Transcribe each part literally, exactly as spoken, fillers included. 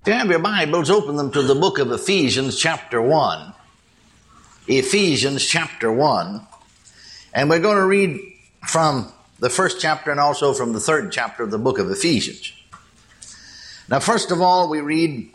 If you have your Bibles, open them to the book of Ephesians chapter one. Ephesians chapter one. And we're going to read from the first chapter and also from the third chapter of the book of Ephesians. Now, first of all, we read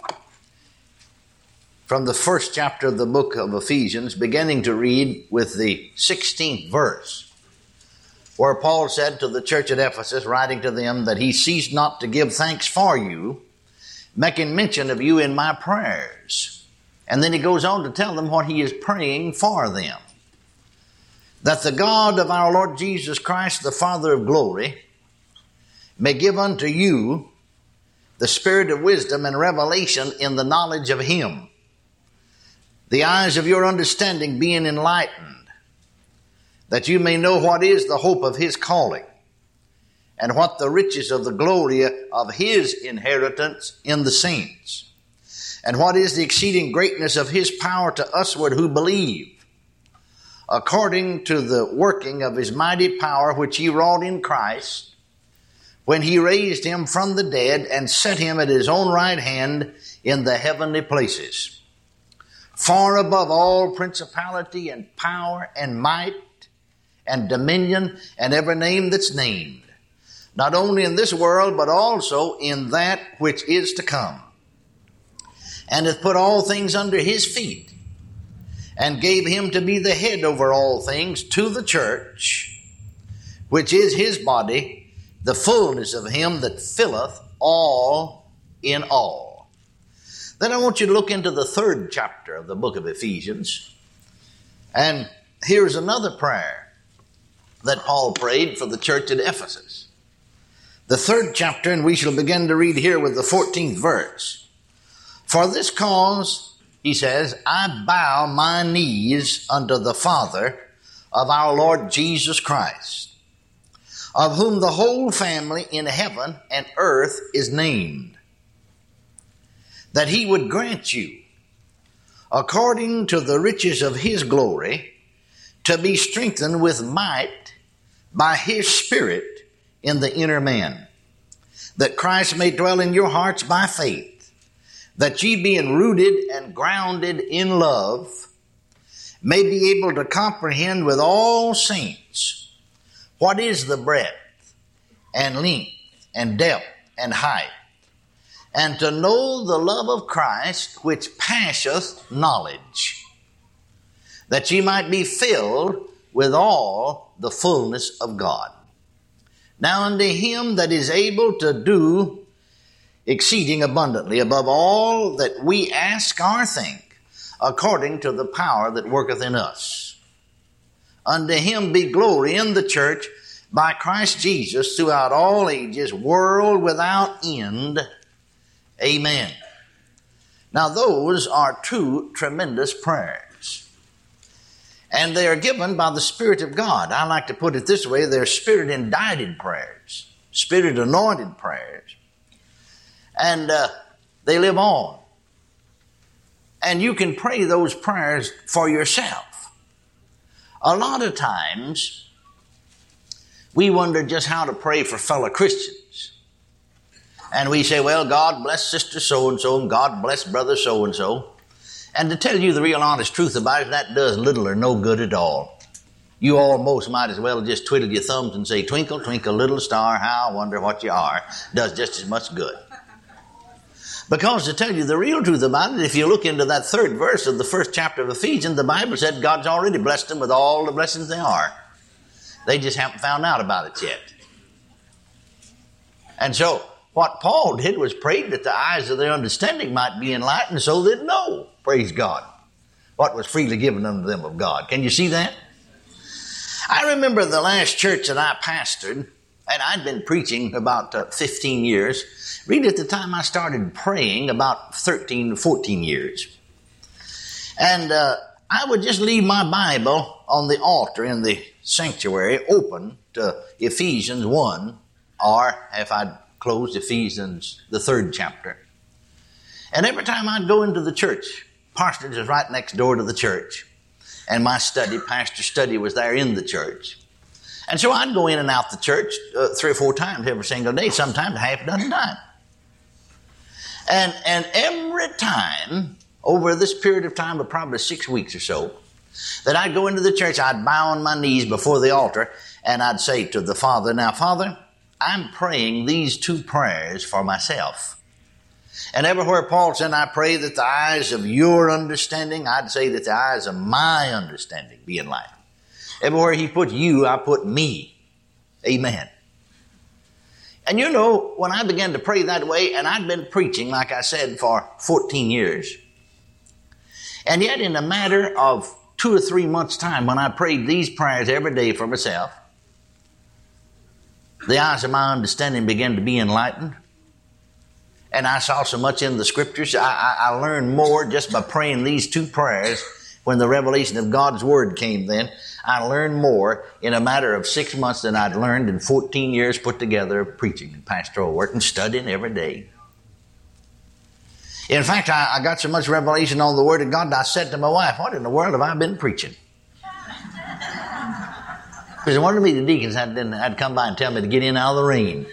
from the first chapter of the book of Ephesians, beginning to read with the sixteenth verse, where Paul said to the church at Ephesus, writing to them, that he ceased not to give thanks for you, making mention of you in my prayers. And then he goes on to tell them what he is praying for them. That the God of our Lord Jesus Christ, the Father of glory, may give unto you the spirit of wisdom and revelation in the knowledge of him, the eyes of your understanding being enlightened, that you may know what is the hope of his calling, and what the riches of the glory of his inheritance in the saints, and what is the exceeding greatness of his power to usward who believe, according to the working of his mighty power which he wrought in Christ, when he raised him from the dead and set him at his own right hand in the heavenly places, far above all principality and power and might and dominion and every name that's named, not only in this world, but also in that which is to come, and hath put all things under his feet, and gave him to be the head over all things to the church, which is his body, the fullness of him that filleth all in all. Then I want you to look into the third chapter of the book of Ephesians, and here's another prayer that Paul prayed for the church at Ephesus. The third chapter, and we shall begin to read here with the fourteenth verse. For this cause, he says, I bow my knees unto the Father of our Lord Jesus Christ, of whom the whole family in heaven and earth is named, that he would grant you, according to the riches of his glory, to be strengthened with might by his Spirit in the inner man, that Christ may dwell in your hearts by faith, that ye being rooted and grounded in love, may be able to comprehend with all saints what is the breadth and length and depth and height, and to know the love of Christ which passeth knowledge, that ye might be filled with all the fullness of God. Now unto him that is able to do exceeding abundantly above all that we ask or think, according to the power that worketh in us. Unto him be glory in the church by Christ Jesus throughout all ages, world without end. Amen. Now those are two tremendous prayers. And they are given by the Spirit of God. I like to put it this way, they're Spirit-indicted prayers, Spirit-anointed prayers. And uh, they live on. And you can pray those prayers for yourself. A lot of times, we wonder just how to pray for fellow Christians. And we say, well, God bless sister so-and-so, and God bless brother so-and-so. And to tell you the real honest truth about it, that does little or no good at all. You almost might as well just twiddle your thumbs and say, twinkle, twinkle, little star, how I wonder what you are. Does just as much good. Because to tell you the real truth about it, if you look into that third verse of the first chapter of Ephesians, the Bible said God's already blessed them with all the blessings they are. They just haven't found out about it yet. And so, what Paul did was prayed that the eyes of their understanding might be enlightened so they'd know, praise God, what was freely given unto them of God. Can you see that? I remember the last church that I pastored, and I'd been preaching about uh, fifteen years. Really at the time I started praying about thirteen, fourteen years. And uh, I would just leave my Bible on the altar in the sanctuary open to Ephesians one, or if I'd closed Ephesians, the third chapter. And every time I'd go into the church, parsonage was right next door to the church. And my study, pastor's study, was there in the church. And so I'd go in and out the church uh, three or four times every single day, sometimes a half dozen times. And, and every time, over this period of time of probably six weeks or so, that I'd go into the church, I'd bow on my knees before the altar, and I'd say to the Father, now, Father, I'm praying these two prayers for myself. And everywhere Paul said, I pray that the eyes of your understanding, I'd say that the eyes of my understanding be enlightened. Everywhere he put you, I put me. Amen. And you know, when I began to pray that way, and I'd been preaching, like I said, for fourteen years, and yet in a matter of two or three months' time, when I prayed these prayers every day for myself, the eyes of my understanding began to be enlightened. And I saw so much in the Scriptures. I, I, I learned more just by praying these two prayers. When the revelation of God's Word came then, I learned more in a matter of six months than I'd learned in fourteen years put together of preaching and pastoral work and studying every day. In fact, I, I got so much revelation on the Word of God that I said to my wife, what in the world have I been preaching? Because one of the deacons had, had come by and tell me to get in out of the rain.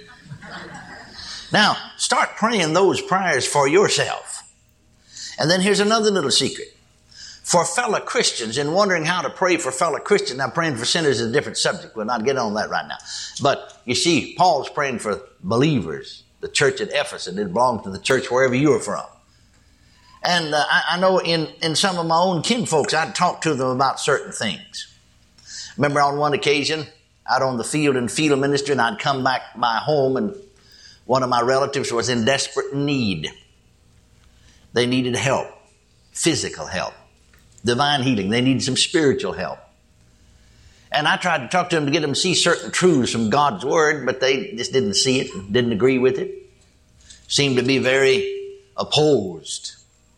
Now, start praying those prayers for yourself. And then here's another little secret. For fellow Christians, and wondering how to pray for fellow Christians. Now, praying for sinners is a different subject. We'll not get on that right now. But you see, Paul's praying for believers, the church at Ephesus. It belongs to the church wherever you are from. And uh, I, I know in, in some of my own kinfolks, I'd talk to them about certain things. Remember on one occasion, out on the field in field ministry, and I'd come back to my home, and one of my relatives was in desperate need. They needed help, physical help, divine healing. They needed some spiritual help. And I tried to talk to them to get them to see certain truths from God's Word, but they just didn't see it, didn't agree with it. Seemed to be very opposed.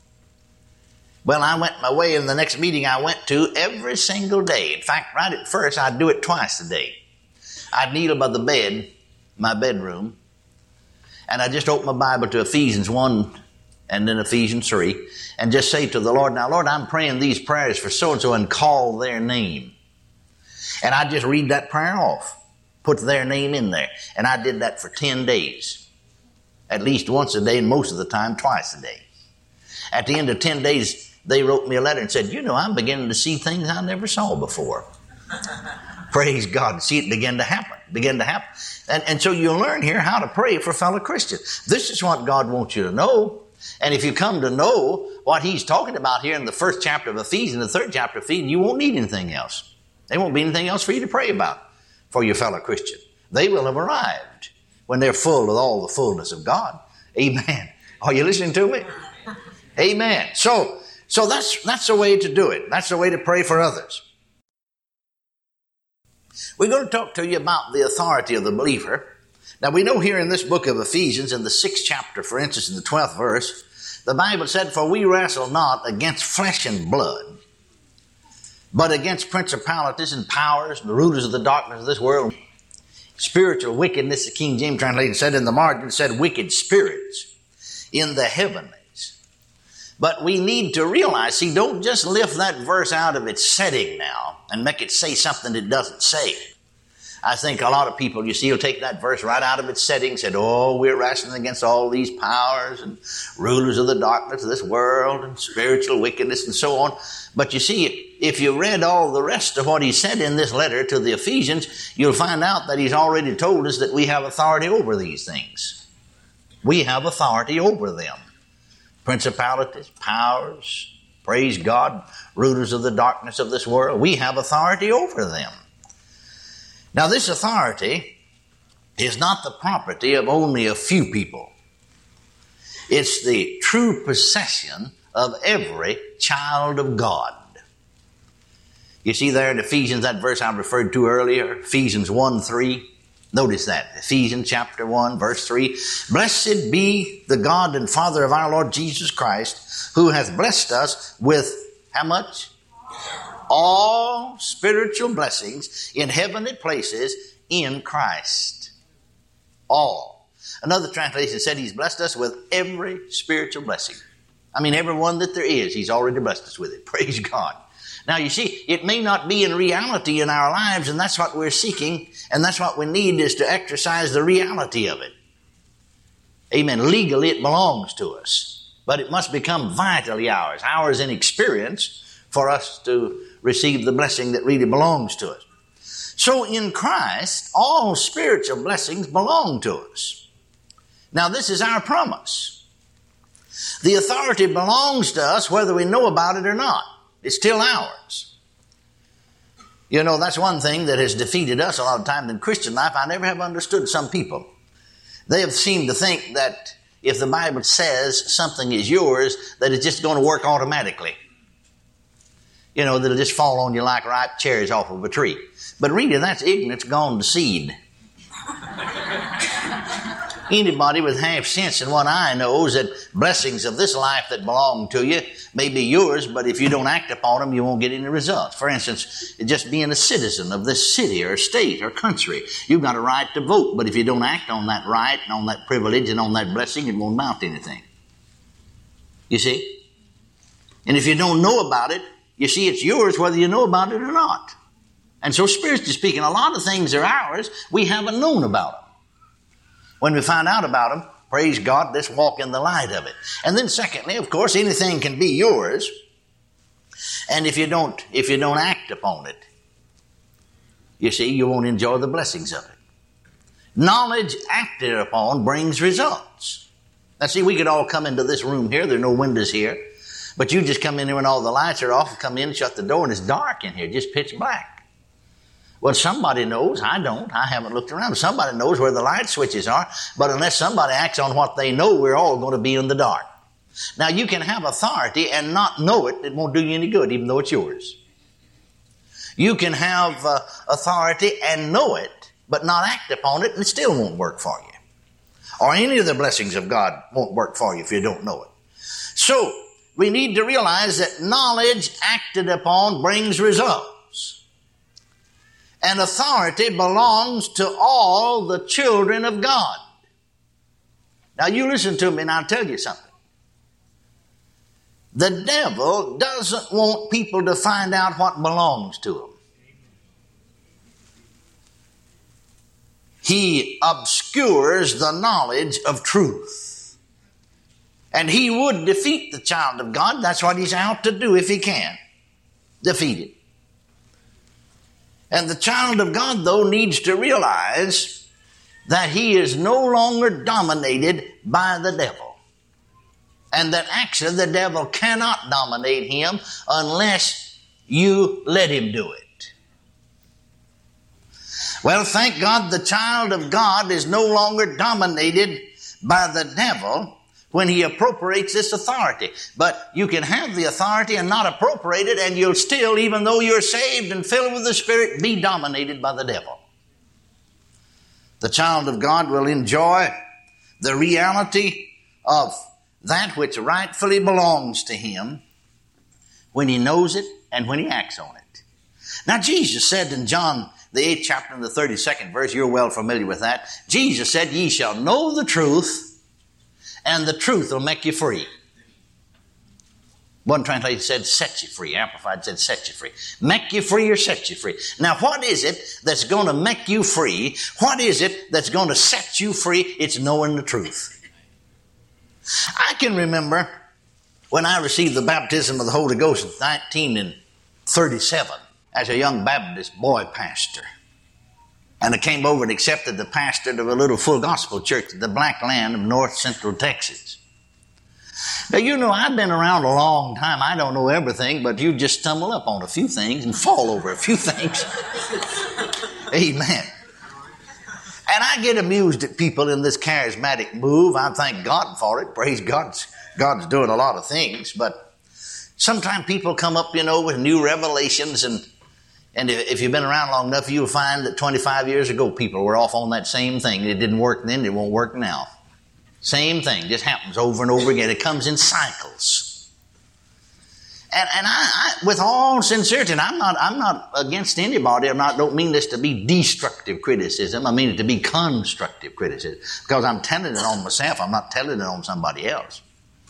Well, I went my way, and the next meeting I went to every single day. In fact, right at first, I'd do it twice a day. I'd kneel by the bed, my bedroom, and I'd just open my Bible to Ephesians one and then Ephesians three, and just say to the Lord, now, Lord, I'm praying these prayers for so-and-so, and call their name. And I'd just read that prayer off, put their name in there. And I did that for ten days, at least once a day, and most of the time, twice a day. At the end of ten days, they wrote me a letter and said, you know, I'm beginning to see things I never saw before. Praise God. See it begin to happen, begin to happen. And, and so you'll learn here how to pray for fellow Christians. This is what God wants you to know. And if you come to know what he's talking about here in the first chapter of Ephesians, the third chapter of Ephesians, you won't need anything else. There won't be anything else for you to pray about for your fellow Christian. They will have arrived when they're full of all the fullness of God. Amen. Are you listening to me? Amen. So, so that's, that's the way to do it. That's the way to pray for others. We're going to talk to you about the authority of the believer. Now, we know here in this book of Ephesians, in the sixth chapter, for instance, in the twelfth verse, the Bible said, for we wrestle not against flesh and blood, but against principalities and powers and the rulers of the darkness of this world. Spiritual wickedness, the King James translation said in the margin, said wicked spirits in the heavenlies. But we need to realize, see, don't just lift that verse out of its setting now and make it say something it doesn't say. I think a lot of people, you see, will take that verse right out of its setting and said, oh, we're wrestling against all these powers and rulers of the darkness of this world and spiritual wickedness and so on. But you see, if you read all the rest of what he said in this letter to the Ephesians, you'll find out that he's already told us that we have authority over these things. We have authority over them. Principalities, powers, praise God, rulers of the darkness of this world. We have authority over them. Now, this authority is not the property of only a few people. It's the true possession of every child of God. You see there in Ephesians, that verse I referred to earlier, Ephesians one three. Notice that, Ephesians chapter one, verse three. Blessed be the God and Father of our Lord Jesus Christ, who hath blessed us with, how much? All spiritual blessings in heavenly places in Christ. All. Another translation said he's blessed us with every spiritual blessing. I mean, every one that there is, he's already blessed us with it. Praise God. Now, you see, it may not be in reality in our lives, and that's what we're seeking, and that's what we need, is to exercise the reality of it. Amen. Legally, it belongs to us. But it must become vitally ours, ours in experience, for us to receive the blessing that really belongs to us. So in Christ, all spiritual blessings belong to us. Now, this is our promise. The authority belongs to us whether we know about it or not. It's still ours. You know, that's one thing that has defeated us a lot of times in Christian life. I never have understood some people. They have seemed to think that if the Bible says something is yours, that it's just going to work automatically. You know, that it'll just fall on you like ripe cherries off of a tree. But really, that's ignorance gone to seed. Anybody with half sense in one eye knows that blessings of this life that belong to you may be yours, but if you don't act upon them, you won't get any results. For instance, just being a citizen of this city or state or country, you've got a right to vote, but if you don't act on that right and on that privilege and on that blessing, it won't amount to anything. You see? And if you don't know about it, you see, it's yours whether you know about it or not. And so spiritually speaking, a lot of things are ours. We haven't known about them. When we find out about them, praise God, let's walk in the light of it. And then secondly, of course, anything can be yours. And if you don't, if you don't act upon it, you see, you won't enjoy the blessings of it. Knowledge acted upon brings results. Now see, we could all come into this room here. There are no windows here. But you just come in here when all the lights are off, come in, shut the door, and it's dark in here, just pitch black. Well, somebody knows. I don't. I haven't looked around. Somebody knows where the light switches are. But unless somebody acts on what they know, we're all going to be in the dark. Now, you can have authority and not know it. It won't do you any good, even though it's yours. You can have uh, authority and know it, but not act upon it, and it still won't work for you. Or any of the blessings of God won't work for you if you don't know it. So, we need to realize that knowledge acted upon brings results. And authority belongs to all the children of God. Now you listen to me and I'll tell you something. The devil doesn't want people to find out what belongs to them. He obscures the knowledge of truth. And he would defeat the child of God. That's what he's out to do if he can. Defeat it. And the child of God, though, needs to realize that he is no longer dominated by the devil. And that actually the devil cannot dominate him unless you let him do it. Well, thank God the child of God is no longer dominated by the devil when he appropriates this authority. But you can have the authority and not appropriate it, and you'll still, even though you're saved and filled with the Spirit, be dominated by the devil. The child of God will enjoy the reality of that which rightfully belongs to him when he knows it and when he acts on it. Now, Jesus said in John, the eighth chapter and the thirty-second verse, you're well familiar with that, Jesus said, ye shall know the truth, and the truth will make you free. One translation said set you free. Amplified said set you free. Make you free or set you free. Now what is it that's going to make you free? What is it that's going to set you free? It's knowing the truth. I can remember when I received the baptism of the Holy Ghost in nineteen thirty-seven as a young Baptist boy pastor. And I came over and accepted the pastor of a little full gospel church in the black land of north central Texas. Now, you know, I've been around a long time. I don't know everything, but you just stumble up on a few things and fall over a few things. Amen. And I get amused at people in this charismatic move. I thank God for it. Praise God. God's doing a lot of things. But sometimes people come up, you know, with new revelations, and And if you've been around long enough, you'll find that twenty-five years ago, people were off on that same thing. It didn't work then, it won't work now. Same thing, just happens over and over again. It comes in cycles. And, and I, I, with all sincerity, and I'm not, I'm not against anybody. I'm not, don't mean this to be destructive criticism. I mean it to be constructive criticism. Because I'm telling it on myself. I'm not telling it on somebody else.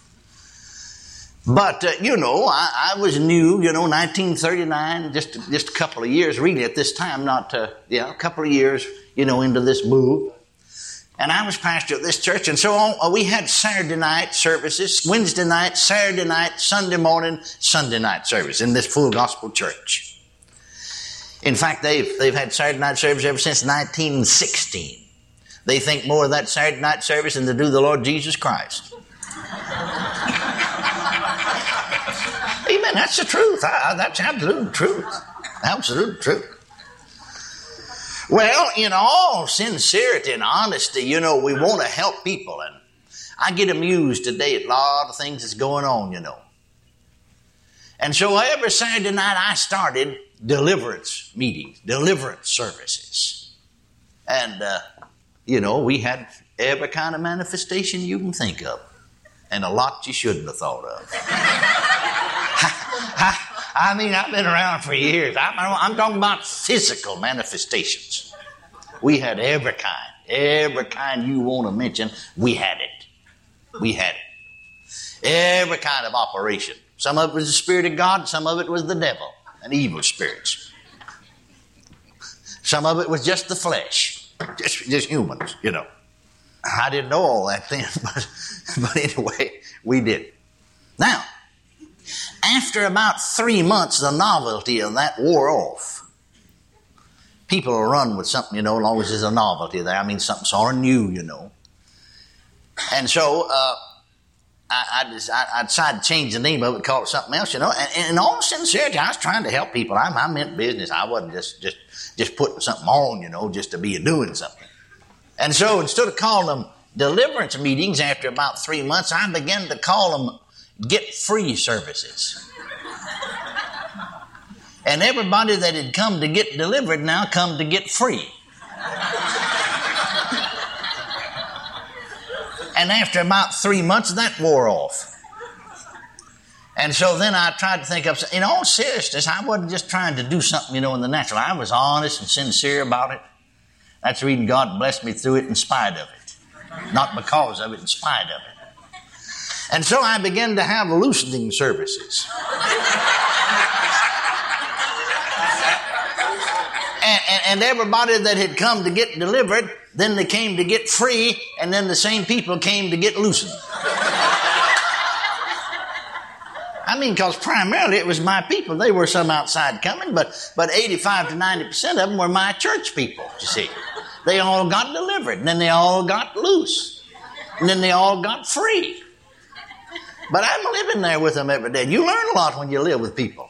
But, uh, you know, I, I was new, you know, nineteen thirty-nine, just, just a couple of years, really, at this time, not, uh, yeah, a couple of years, you know, into this move. And I was pastor of this church, and so on, we had Saturday night services, Wednesday night, Saturday night, Sunday morning, Sunday night service in this full gospel church. In fact, they've, they've had Saturday night service ever since nineteen sixteen. They think more of that Saturday night service than they do the Lord Jesus Christ. Amen. That's the truth. I, I, that's absolute truth. Absolute truth. Well, in all sincerity and honesty, you know, we want to help people. And I get amused today at a lot of things that's going on, you know. And so every Saturday night I started deliverance meetings, deliverance services. And, uh, you know, we had every kind of manifestation you can think of. And a lot you shouldn't have thought of. I, I mean, I've been around for years. I'm, I'm talking about physical manifestations. We had every kind. Every kind you want to mention, we had it. We had it. Every kind of operation. Some of it was the Spirit of God. Some of it was the devil and evil spirits. Some of it was just the flesh. Just, just humans, you know. I didn't know all that then, but, but anyway, we did. Now, after about three months, the novelty of that wore off. People will run with something, you know, as long as there's a novelty there. I mean, something sort of new, you know. And so uh, I, I, just, I, I decided to change the name of it, call it something else, you know. And, and in all sincerity, I was trying to help people. I, I meant business. I wasn't just, just, just putting something on, you know, just to be doing something. And so instead of calling them deliverance meetings after about three months, I began to call them get free services. And everybody that had come to get delivered now come to get free. And after about three months, that wore off. And so then I tried to think of, in all seriousness, I wasn't just trying to do something, you know, in the natural. I was honest and sincere about it. That's the reason God blessed me through it in spite of it. Not because of it, in spite of it. And so I began to have loosening services. and, and, and everybody that had come to get delivered, then they came to get free, and then the same people came to get loosened. I mean, because primarily it was my people. They were some outside coming, but, but eighty-five to ninety percent of them were my church people, you see. They all got delivered, and then they all got loose, and then they all got free. But I'm living there with them every day. You learn a lot when you live with people.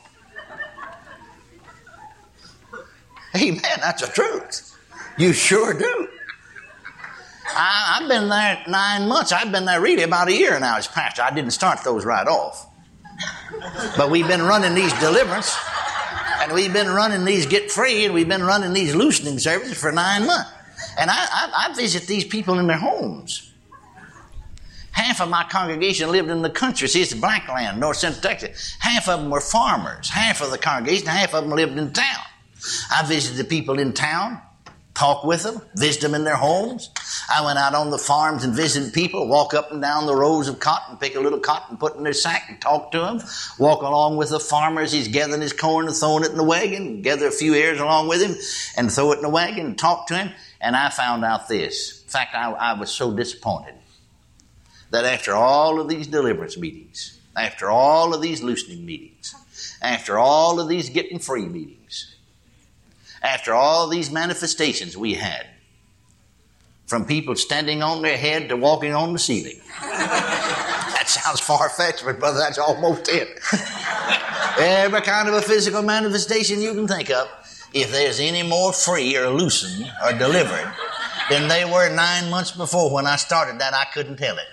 Amen, that's the truth. You sure do. I, I've been there nine months. I've been there really about a year now as pastor. I didn't start those right off. But we've been running these deliverance, and we've been running these get free, and we've been running these loosening services for nine months. And I, I, I visit these people in their homes. Half of my congregation lived in the country. See, it's black land, north central Texas. Half of them were farmers. Half of the congregation, half of them lived in town. I visited people in town, talked with them, visited them in their homes. I went out on the farms and visited people, walk up and down the rows of cotton, pick a little cotton, put it in their sack and talk to them. Walk along with the farmer as he's gathering his corn and throwing it in the wagon, gather a few ears along with him and throw it in the wagon and talk to him. And I found out this. In fact, I, I was so disappointed that after all of these deliverance meetings, after all of these loosening meetings, after all of these getting free meetings, after all these manifestations we had, from people standing on their head to walking on the ceiling. That sounds far-fetched, but brother, that's almost it. Every kind of a physical manifestation you can think of. If there's any more free or loosened or delivered than they were nine months before when I started that, I couldn't tell it.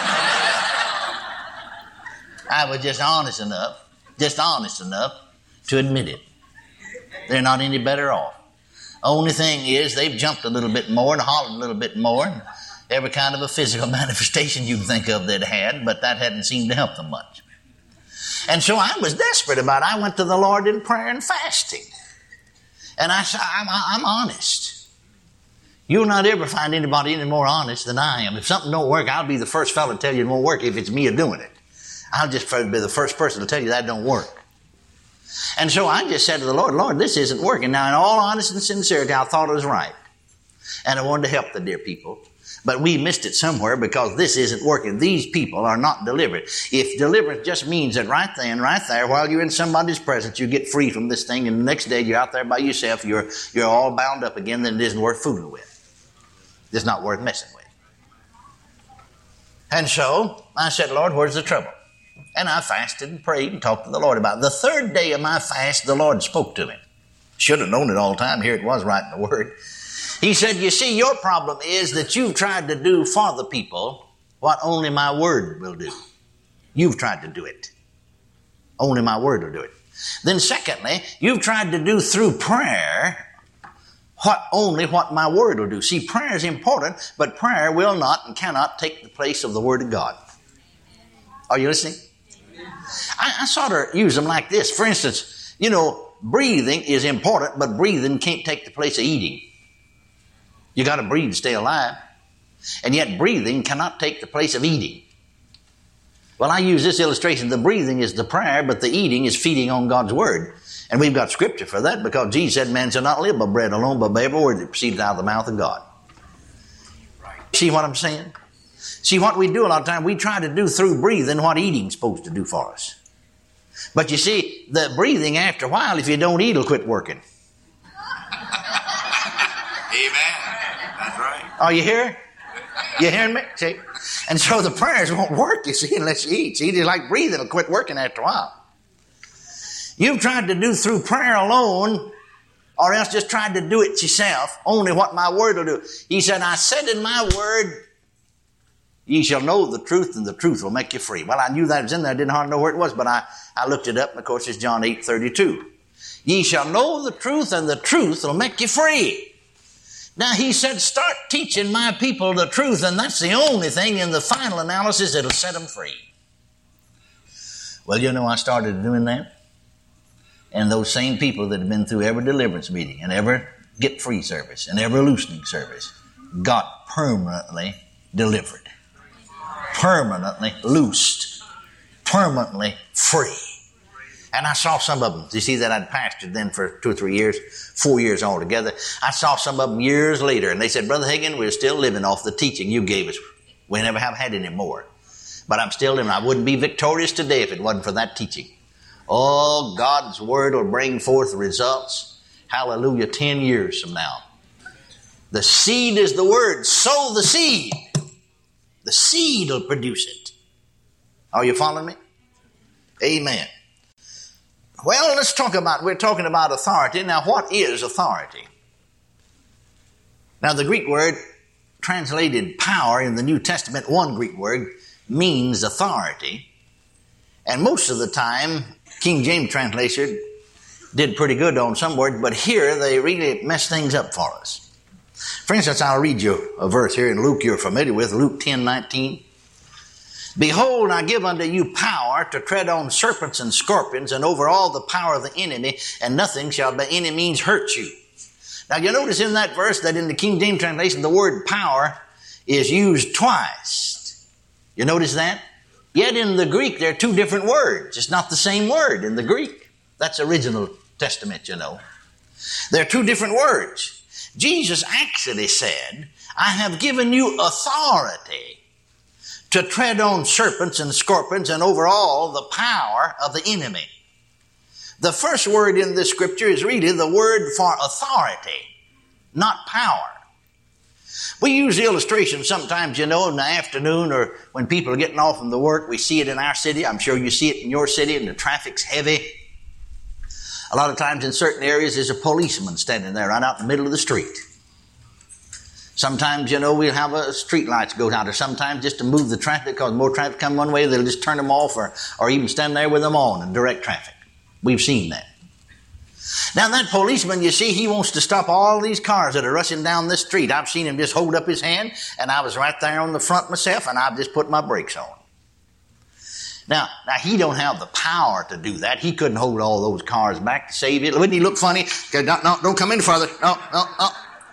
I was just honest enough, just honest enough to admit it. They're not any better off. Only thing is they've jumped a little bit more and hollered a little bit more, and every kind of a physical manifestation you can think of they'd had, but that hadn't seemed to help them much. And so I was desperate about it. I went to the Lord in prayer and fasting. And I said, I'm, I'm honest. You'll not ever find anybody any more honest than I am. If something don't work, I'll be the first fellow to tell you it won't work if it's me doing it. I'll just be the first person to tell you that don't work. And so I just said to the Lord, Lord, this isn't working. Now, in all honesty and sincerity, I thought it was right. And I wanted to help the dear people. But we missed it somewhere because this isn't working. These people are not delivered. If deliverance just means that right then, right there, while you're in somebody's presence, you get free from this thing, and the next day you're out there by yourself, you're, you're all bound up again, then it isn't worth fooling with. It's not worth messing with. And so I said, Lord, where's the trouble? And I fasted and prayed and talked to the Lord about it. The third day of my fast, the Lord spoke to me. Should have known it all the time. Here it was right in the Word. He said, you see, your problem is that you've tried to do for the people what only my Word will do. You've tried to do it. Only my Word will do it. Then secondly, you've tried to do through prayer what only what my Word will do. See, prayer is important, but prayer will not and cannot take the place of the Word of God. Are you listening? I, I sort of use them like this. For instance, you know, breathing is important, but breathing can't take the place of eating. You got to breathe to stay alive. And yet breathing cannot take the place of eating. Well, I use this illustration. The breathing is the prayer, but the eating is feeding on God's Word. And we've got scripture for that because Jesus said, man shall not live by bread alone, but by every word that proceeds out of the mouth of God. See what I'm saying? See, what we do a lot of times, we try to do through breathing what eating's supposed to do for us. But you see, the breathing after a while, if you don't eat, it'll quit working. Amen. That's right. Are you here? You hearing me? See? And so the prayers won't work, you see, unless you eat. See, it's like breathing, it'll quit working after a while. You've tried to do through prayer alone, or else just tried to do it yourself, only what my Word will do. He said, I said in my Word, ye shall know the truth, and the truth will make you free. Well, I knew that was in there. I didn't hardly know where it was, but I, I looked it up, and of course it's John eight thirty-two. Ye shall know the truth, and the truth will make you free. Now, he said, start teaching my people the truth, and that's the only thing in the final analysis that'll set them free. Well, you know, I started doing that. And those same people that have been through every deliverance meeting and every get free service and every loosening service got permanently delivered, permanently loosed, permanently free. And I saw some of them. You see that I'd pastored then for two or three years, four years altogether. I saw some of them years later, and they said, Brother Hagin, we're still living off the teaching you gave us. We never have had any more. But I'm still living. I wouldn't be victorious today if it wasn't for that teaching. Oh, God's Word will bring forth results. Hallelujah, ten years from now. The seed is the Word. Sow the seed. The seed will produce it. Are you following me? Amen. Well, let's talk about, we're talking about authority. Now, what is authority? Now, the Greek word translated power in the New Testament, one Greek word, means authority. And most of the time, King James translation did pretty good on some words, but here they really mess things up for us. For instance, I'll read you a verse here in Luke you're familiar with, Luke ten nineteen. Behold, I give unto you power to tread on serpents and scorpions and over all the power of the enemy, and nothing shall by any means hurt you. Now you notice in that verse that in the King James translation the word power is used twice. You notice that? Yet in the Greek, there are two different words. It's not the same word in the Greek. That's original Testament, you know. There are two different words. Jesus actually said, I have given you authority to tread on serpents and scorpions and over all the power of the enemy. The first word in this scripture is really the word for authority, not power. We use illustrations sometimes, you know, in the afternoon or when people are getting off from the work. We see it in our city. I'm sure you see it in your city and the traffic's heavy. A lot of times in certain areas there's a policeman standing there right out in the middle of the street. Sometimes, you know, we'll have a street lights go out, or sometimes just to move the traffic because more traffic come one way, they'll just turn them off or, or even stand there with them on and direct traffic. We've seen that. Now that policeman, you see, he wants to stop all these cars that are rushing down this street. I've seen him just hold up his hand, and I was right there on the front myself, and I've just put my brakes on. Now, now he don't have the power to do that. He couldn't hold all those cars back to save it. Wouldn't he look funny? No, no, don't come any further. No, no, no.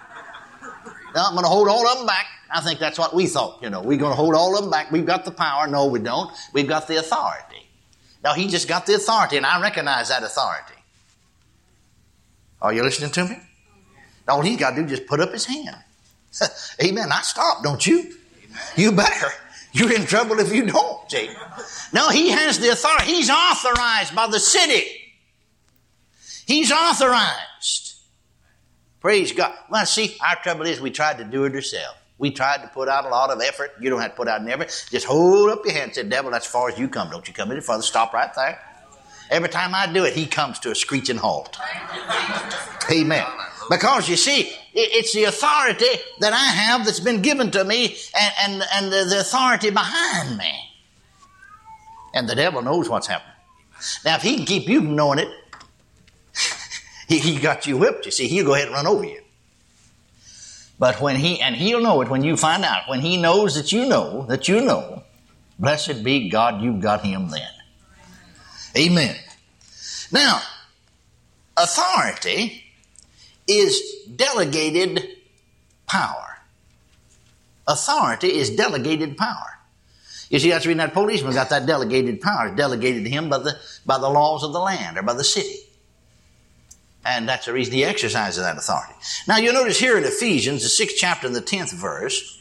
No, I'm going to hold all of them back. I think that's what we thought, you know. We're going to hold all of them back. We've got the power. No, we don't. We've got the authority. Now, he just got the authority, and I recognize that authority. Are you listening to me? All he's got to do is just put up his hand. Amen. I stop, don't you? Amen. You better. You're in trouble if you don't, see. No, he has the authority. He's authorized by the city. He's authorized. Praise God. Well, see, our trouble is we tried to do it ourselves. We tried to put out a lot of effort. You don't have to put out an effort. Just hold up your hand and say, devil, that's as far as you come. Don't you come any further. Stop right there. Every time I do it, he comes to a screeching halt. Amen. Because you see, it's the authority that I have that's been given to me and, and, and the authority behind me. And the devil knows what's happening. Now, if he can keep you from knowing it, he, he got you whipped, you see. He'll go ahead and run over you. But when he, and he'll know it when you find out. When he knows that you know, that you know, blessed be God, you've got him then. Amen. Now, authority is delegated power. Authority is delegated power. You see, that's reading that policeman got that delegated power. It's delegated to him by the, by the laws of the land or by the city. And that's the reason he exercises that authority. Now, you'll notice here in Ephesians, the sixth chapter and the tenth verse,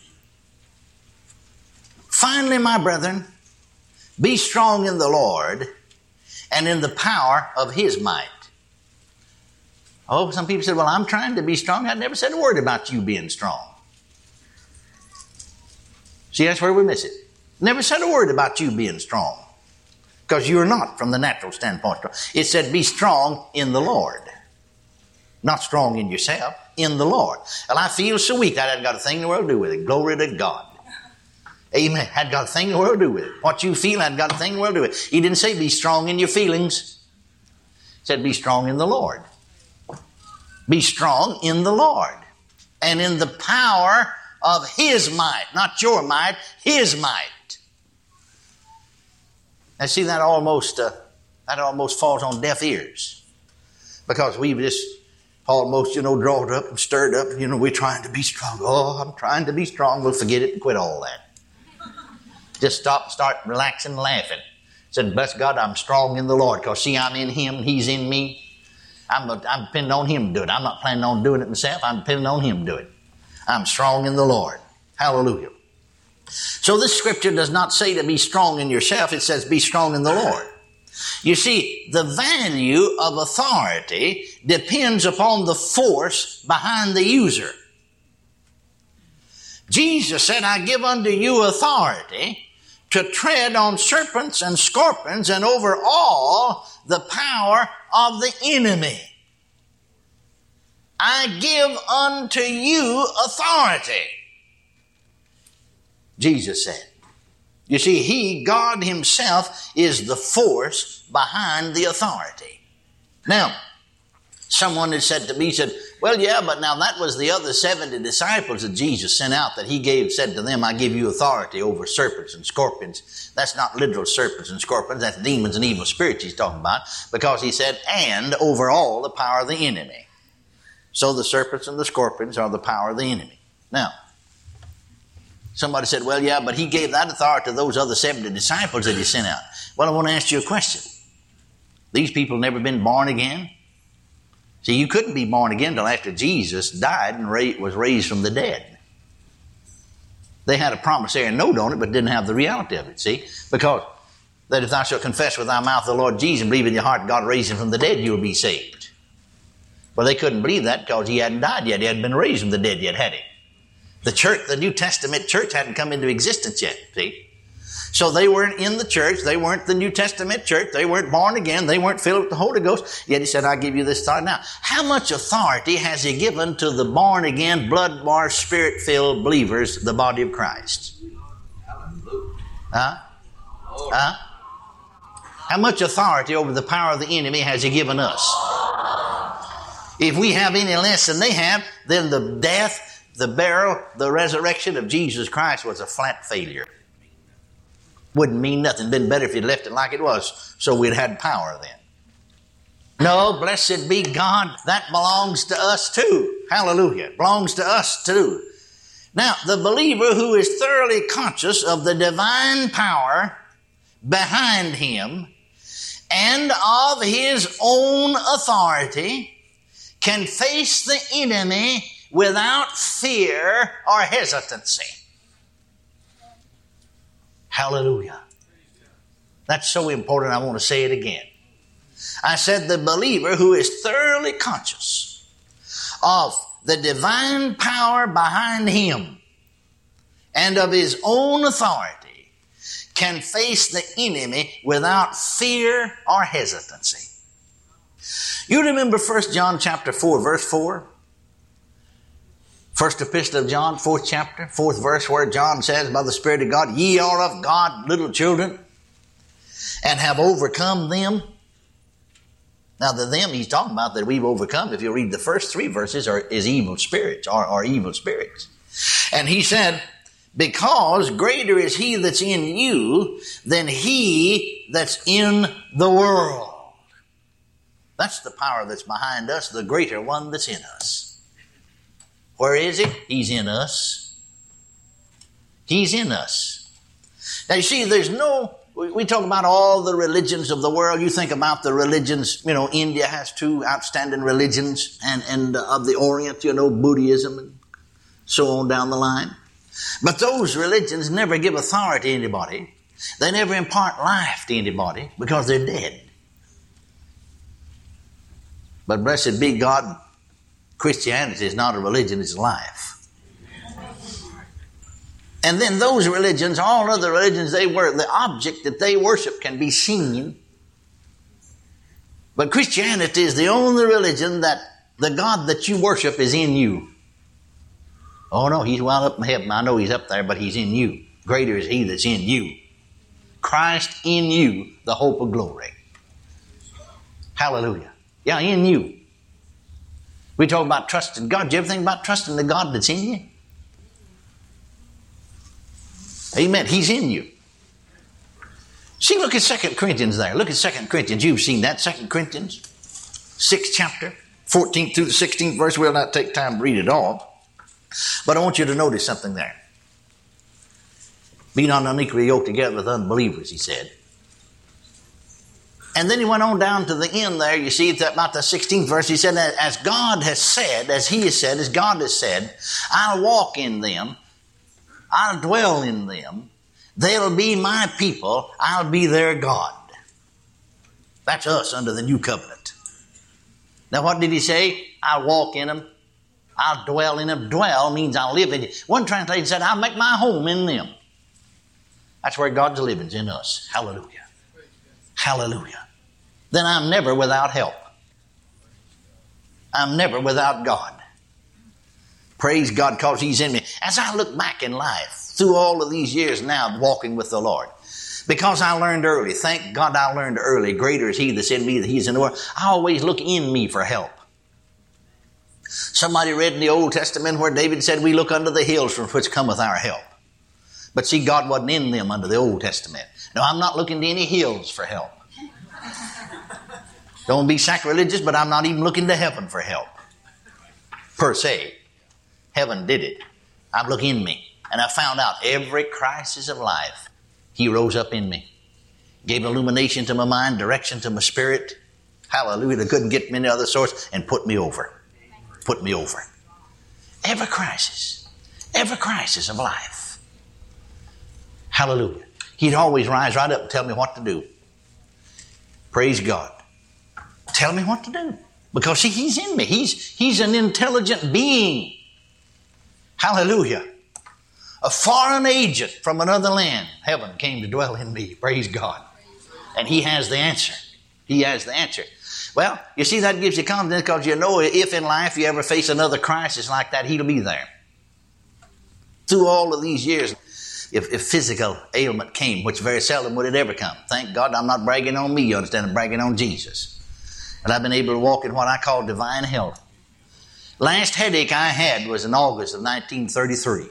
finally, my brethren, be strong in the Lord and in the power of his might. Oh, some people said, well, I'm trying to be strong. I never said a word about you being strong. See, that's where we miss it. Never said a word about you being strong. Because you're not, from the natural standpoint, strong. It said, be strong in the Lord. Not strong in yourself, in the Lord. Well, I feel so weak, that hadn't got a thing in the world to do with it. Glory to God. Amen. Hadn't got a thing in the world to do with it. What you feel hadn't got a thing in the world to do with it. He didn't say be strong in your feelings. He said be strong in the Lord. Be strong in the Lord. And in the power of his might. Not your might, his might. Now see, that almost, uh, that almost falls on deaf ears. Because we've just almost, you know, drawn up and stirred up. You know, we're trying to be strong. Oh, I'm trying to be strong. We'll forget it and quit all that. Just stop and start relaxing and laughing. Said, bless God, I'm strong in the Lord. Because see, I'm in him and he's in me. I'm, I'm depending on him to do it. I'm not planning on doing it myself. I'm depending on him to do it. I'm strong in the Lord. Hallelujah. So this scripture does not say to be strong in yourself. It says be strong in the Lord. You see, the value of authority depends upon the force behind the user. Jesus said, I give unto you authority to tread on serpents and scorpions and over all the power of the enemy. I give unto you authority, Jesus said. You see, he, God himself, is the force behind the authority. Now, someone had said to me, said, well, yeah, but now that was the other seventy disciples that Jesus sent out that he gave, said to them, I give you authority over serpents and scorpions. That's not literal serpents and scorpions. That's demons and evil spirits he's talking about. Because he said, and over all the power of the enemy. So the serpents and the scorpions are the power of the enemy. Now, somebody said, well, yeah, but he gave that authority to those other seventy disciples that he sent out. Well, I want to ask you a question. These people never been born again? See, you couldn't be born again until after Jesus died and ra- was raised from the dead. They had a promissory note on it, but didn't have the reality of it, see? Because that if thou shalt confess with thy mouth the Lord Jesus and believe in your heart God raised him from the dead, you'll be saved. Well, they couldn't believe that because he hadn't died yet. He hadn't been raised from the dead yet, had he? The church, the New Testament church hadn't come into existence yet, see? So they weren't in the church. They weren't the New Testament church. They weren't born again. They weren't filled with the Holy Ghost. Yet he said, I give you this authority. Now, how much authority has he given to the born again, blood-washed, spirit-filled believers, the body of Christ? Huh? Huh? How much authority over the power of the enemy has he given us? If we have any less than they have, then the death, the burial, the resurrection of Jesus Christ was a flat failure. Wouldn't mean nothing. Been better if you'd left it like it was, so we'd had power then. No, blessed be God, that belongs to us too. Hallelujah. It belongs to us too. Now, the believer who is thoroughly conscious of the divine power behind him and of his own authority can face the enemy without fear or hesitancy. Hallelujah. That's so important, I want to say it again. I said the believer who is thoroughly conscious of the divine power behind him and of his own authority can face the enemy without fear or hesitancy. You remember First John chapter four, verse four? First epistle of John, fourth chapter, fourth verse, where John says, by the Spirit of God, ye are of God, little children, and have overcome them. Now the them he's talking about that we've overcome, if you read the first three verses, are is evil spirits, or are evil spirits. And he said, because greater is he that's in you than he that's in the world. That's the power that's behind us, the greater one that's in us. Where is he? He's in us. He's in us. Now you see, there's no, we talk about all the religions of the world. You think about the religions, you know, India has two outstanding religions, and, and uh, of the Orient, you know, Buddhism and so on down the line. But those religions never give authority to anybody. They never impart life to anybody because they're dead. But blessed be God, Christianity is not a religion, it's life. And then those religions, all other religions, they were the object that they worship can be seen. But Christianity is the only religion that the God that you worship is in you. Oh no, he's well up in heaven. I know he's up there, but he's in you. Greater is he that's in you. Christ in you, the hope of glory. Hallelujah. Yeah, in you. We talk about trusting God. Do you ever think about trusting the God that's in you? Amen. He's in you. See, look at Second Corinthians there. Look at Second Corinthians. You've seen that. Second Corinthians, sixth chapter, fourteenth through the sixteenth verse. We'll not take time to read it all. But I want you to notice something there. Be not unequally yoked together with unbelievers, he said. And then he went on down to the end there. You see, it's about the sixteenth verse. He said, as God has said, as he has said, as God has said, I'll walk in them. I'll dwell in them. They'll be my people. I'll be their God. That's us under the new covenant. Now what did he say? I'll walk in them. I'll dwell in them. Dwell means I'll live in them. One translation said, I'll make my home in them. That's where God's living's in us. Hallelujah. Hallelujah. Then I'm never without help. I'm never without God. Praise God because he's in me. As I look back in life, through all of these years now walking with the Lord, because I learned early, thank God I learned early, greater is he that's in me than he's in the world. I always look in me for help. Somebody read in the Old Testament where David said, we look unto the hills from which cometh our help. But see, God wasn't in them under the Old Testament. No, I'm not looking to any hills for help. Don't be sacrilegious, but I'm not even looking to heaven for help. Per se. Heaven did it. I'm looking in me. And I found out every crisis of life, he rose up in me. Gave illumination to my mind, direction to my spirit. Hallelujah. They couldn't get me any other source and put me over. Put me over. Every crisis. Every crisis of life. Hallelujah. He'd always rise right up and tell me what to do. Praise God. Tell me what to do. Because see, he's in me. He's, he's an intelligent being. Hallelujah. A foreign agent from another land. Heaven came to dwell in me. Praise God. And he has the answer. He has the answer. Well, you see, that gives you confidence because you know if in life you ever face another crisis like that, he'll be there. Through all of these years, if, if physical ailment came, which very seldom would it ever come. Thank God I'm not bragging on me, you understand, I'm bragging on Jesus. And I've been able to walk in what I call divine health. Last headache I had was in August of nineteen thirty-three.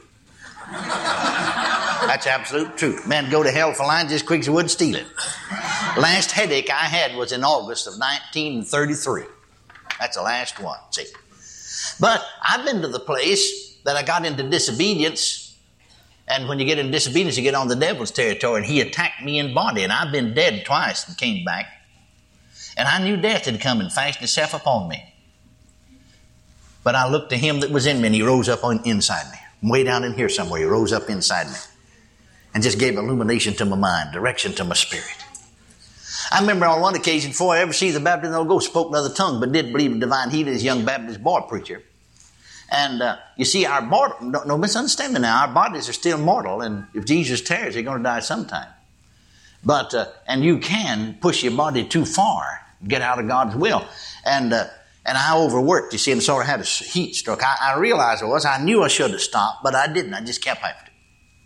That's absolute truth. Man, go to hell for lying just quick as you would steal it. Last headache I had was in August of nineteen thirty-three. That's the last one, see. But I've been to the place that I got into disobedience. And when you get into disobedience, you get on the devil's territory. And he attacked me in body. And I've been dead twice and came back. And I knew death had come and fastened itself upon me. But I looked to him that was in me, and he rose up on inside me. Way down in here somewhere, he rose up inside me and just gave illumination to my mind, direction to my spirit. I remember on one occasion, before I ever see the baptism of the Holy Ghost, spoke in other tongue, but did believe in divine healing as a young Baptist boy preacher. And uh, you see, our body, no, no misunderstand me now, our bodies are still mortal, and if Jesus tarries, they're going to die sometime. But, uh, and you can push your body too far, get out of God's will. And, uh, and I overworked, you see, and sort of had a heat stroke. I, I realized I was, I knew I should have stopped, but I didn't. I just kept after it.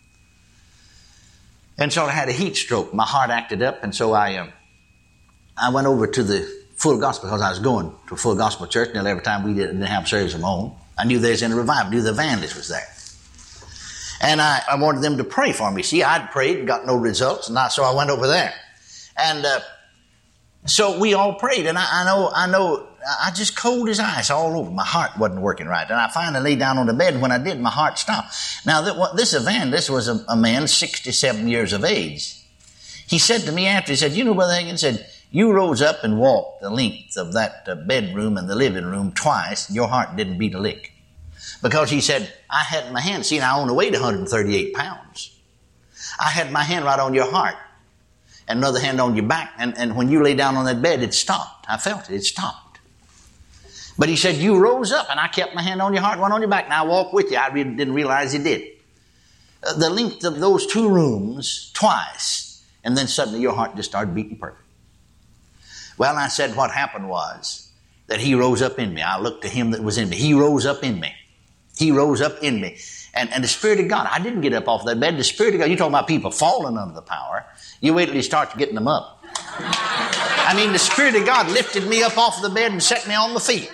And so I had a heat stroke. My heart acted up, and so I, um, I went over to the full gospel because I was going to a full gospel church. Nearly every time we didn't have service of my own. I knew they was in a revival. I knew the evangelist was there. And I, I wanted them to pray for me. See, I'd prayed and got no results, and I, so I went over there. And uh, so we all prayed, and I, I know, I know, I just cold as ice all over. My heart wasn't working right. And I finally lay down on the bed, and when I did, my heart stopped. Now, th- what, this evangelist was a, a man sixty-seven years of age. He said to me after, he said, you know, Brother Hagin, said, you rose up and walked the length of that uh, bedroom and the living room twice, and your heart didn't beat a lick. Because he said, I had my hand, see, I only weighed one hundred thirty-eight pounds. I had my hand right on your heart and another hand on your back, and, and when you lay down on that bed, it stopped. I felt it, it stopped. But he said, you rose up, and I kept my hand on your heart, one on your back, and I walked with you. I really didn't realize he did. Uh, the length of those two rooms twice, and then suddenly your heart just started beating perfect. Well, I said what happened was that he rose up in me. I looked to him that was in me. He rose up in me. He rose up in me. And, and the Spirit of God, I didn't get up off that bed. The Spirit of God, you're talking about people falling under the power. You wait till you start getting them up. I mean, the Spirit of God lifted me up off the bed and set me on my feet.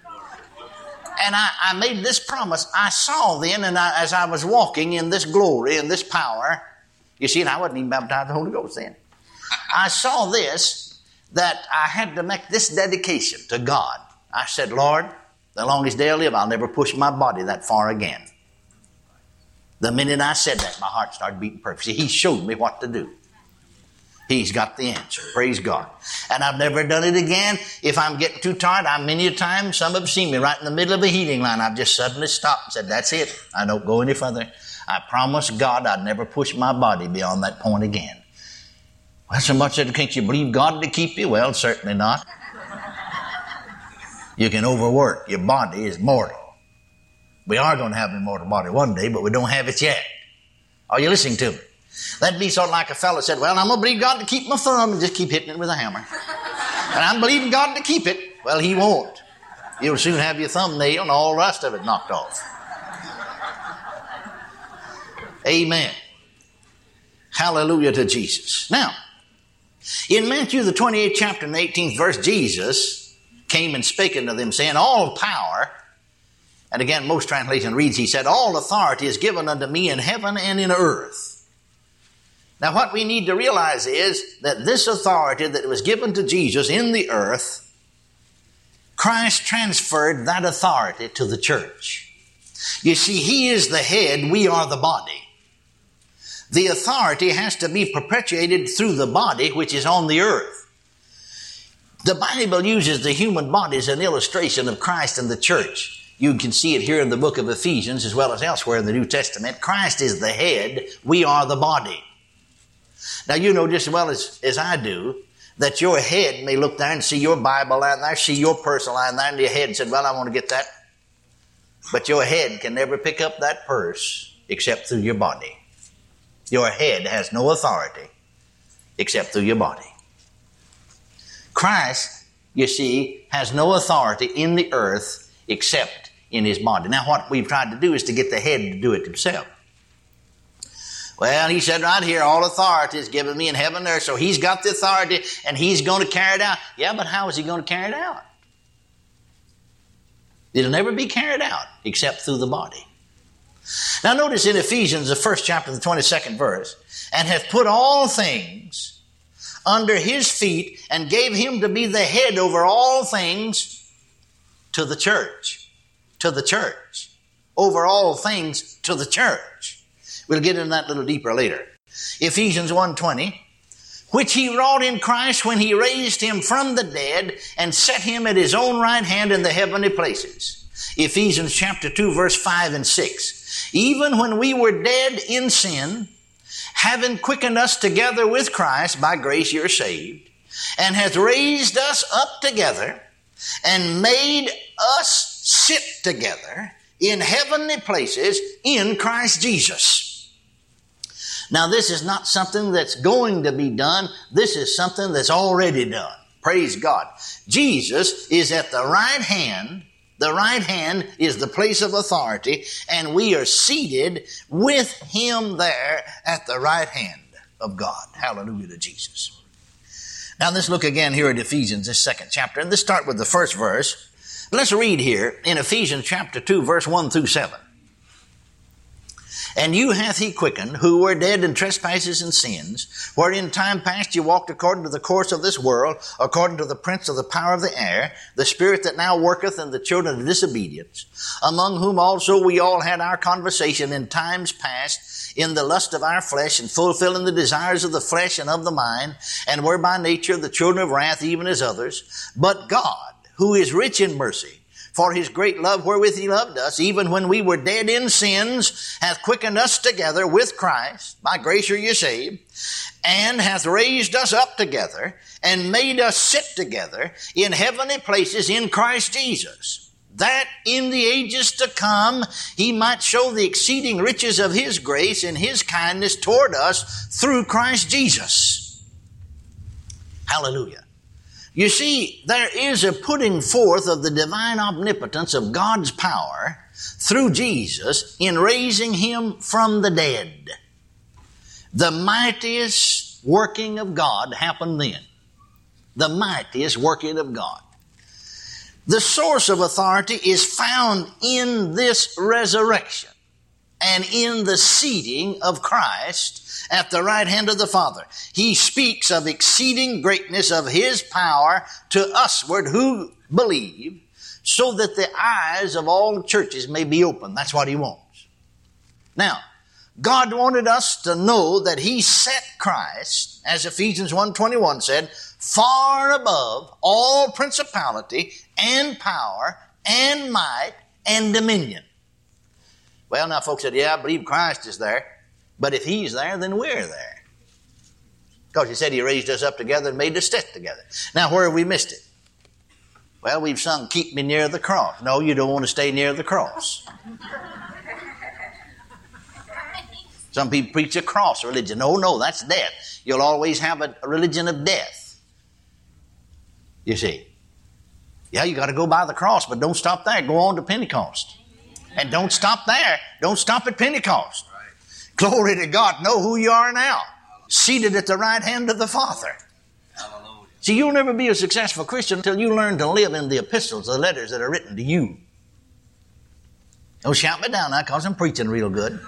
And I, I made this promise. I saw then, and I, as I was walking in this glory and this power, you see, and I wasn't even baptized in the Holy Ghost then. I saw this, that I had to make this dedication to God. I said, Lord, the longest day I live, I'll never push my body that far again. The minute I said that, my heart started beating perfect. See, he showed me what to do. He's got the answer. Praise God. And I've never done it again. If I'm getting too tired, I many a time, some have seen me right in the middle of a heating line. I've just suddenly stopped and said, that's it. I don't go any further. I promised God I'd never push my body beyond that point again. Well, so much that can't you believe God to keep you? Well, certainly not. You can overwork. Your body is mortal. We are going to have an immortal body one day, but we don't have it yet. Are you listening to me? That'd be sort of like a fellow said, well, I'm going to believe God to keep my thumb and just keep hitting it with a hammer. And I'm believing God to keep it. Well, he won't. You'll soon have your thumbnail and all the rest of it knocked off. Amen. Hallelujah to Jesus. Now, in Matthew, the twenty-eighth chapter and the eighteenth verse, Jesus came and spake unto them, saying, all power, and again, most translation reads, he said, all authority is given unto me in heaven and in earth. Now, what we need to realize is that this authority that was given to Jesus in the earth, Christ transferred that authority to the church. You see, he is the head, we are the body. The authority has to be perpetuated through the body which is on the earth. The Bible uses the human body as an illustration of Christ and the church. You can see it here in the book of Ephesians as well as elsewhere in the New Testament. Christ is the head, we are the body. Now you know just as well as, as I do that your head may look there and see your Bible lying there, see your purse lying there, and your head said, well, I want to get that. But your head can never pick up that purse except through your body. Your head has no authority except through your body. Christ, you see, has no authority in the earth except in his body. Now what we've tried to do is to get the head to do it himself. Well, he said right here, all authority is given me in heaven and earth, so he's got the authority and he's going to carry it out. Yeah, but how is he going to carry it out? It'll never be carried out except through the body. Now notice in Ephesians, the first chapter, the twenty-second verse, and hath put all things under his feet and gave him to be the head over all things to the church. To the church. Over all things to the church. We'll get into that a little deeper later. Ephesians one twenty, which he wrought in Christ when he raised him from the dead and set him at his own right hand in the heavenly places, Ephesians chapter two, verse five and six. Even when we were dead in sin, having quickened us together with Christ, by grace you're saved, and hath raised us up together and made us sit together in heavenly places in Christ Jesus. Now this is not something that's going to be done. This is something that's already done. Praise God. Jesus is at the right hand. The right hand is the place of authority, and we are seated with Him there at the right hand of God. Hallelujah to Jesus. Now let's look again here at Ephesians, this second chapter, and let's start with the first verse. Let's read here in Ephesians chapter two, verse one through seven. And you hath he quickened, who were dead in trespasses and sins, wherein in time past you walked according to the course of this world, according to the prince of the power of the air, the spirit that now worketh in the children of disobedience, among whom also we all had our conversation in times past, in the lust of our flesh, and fulfilling the desires of the flesh and of the mind, and were by nature the children of wrath, even as others. But God, who is rich in mercy, for His great love wherewith He loved us, even when we were dead in sins, hath quickened us together with Christ. By grace are you saved. And hath raised us up together, and made us sit together in heavenly places in Christ Jesus, that in the ages to come He might show the exceeding riches of His grace and His kindness toward us through Christ Jesus. Hallelujah. You see, there is a putting forth of the divine omnipotence of God's power through Jesus in raising Him from the dead. The mightiest working of God happened then. The mightiest working of God. The source of authority is found in this resurrection and in the seating of Christ at the right hand of the Father. He speaks of exceeding greatness of His power to usward who believe, so that the eyes of all churches may be open. That's what He wants. Now, God wanted us to know that He set Christ, as Ephesians one twenty-one said, far above all principality and power and might and dominion. Well, now folks said, yeah, I believe Christ is there. But if He's there, then we're there. Because He said He raised us up together and made us sit together. Now, where have we missed it? Well, we've sung, keep me near the cross. No, you don't want to stay near the cross. Some people preach a cross religion. No, no, that's death. You'll always have a religion of death. You see. Yeah, you got to go by the cross, but don't stop there. Go on to Pentecost. And don't stop there. Don't stop at Pentecost. Right. Glory to God. Know who you are now. Seated at the right hand of the Father. Hallelujah. See, you'll never be a successful Christian until you learn to live in the epistles, the letters that are written to you. Don't shout me down now because I'm preaching real good.